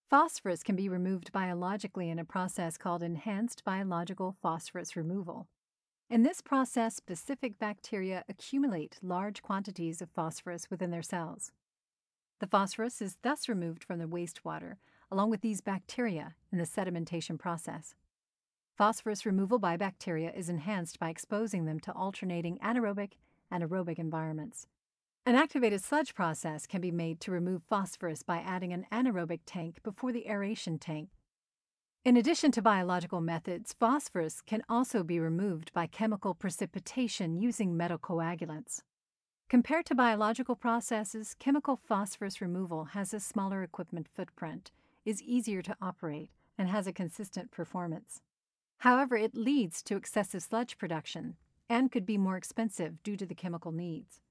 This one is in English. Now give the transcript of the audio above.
Phosphorus can be removed biologically in a process called enhanced biological phosphorus removal. In this process, specific bacteria accumulate large quantities of phosphorus within their cells. The phosphorus is thus removed from the wastewater, along with these bacteria, in the sedimentation process. Phosphorus removal by bacteria is enhanced by exposing them to alternating anaerobic and aerobic environments. An activated sludge process can be made to remove phosphorus by adding an anaerobic tank before the aeration tank. In addition to biological methods, phosphorus can also be removed by chemical precipitation using metal coagulants. Compared to biological processes, chemical phosphorus removal has a smaller equipment footprint, is easier to operate, and has a consistent performance. However, it leads to excessive sludge production and could be more expensive due to the chemical needs.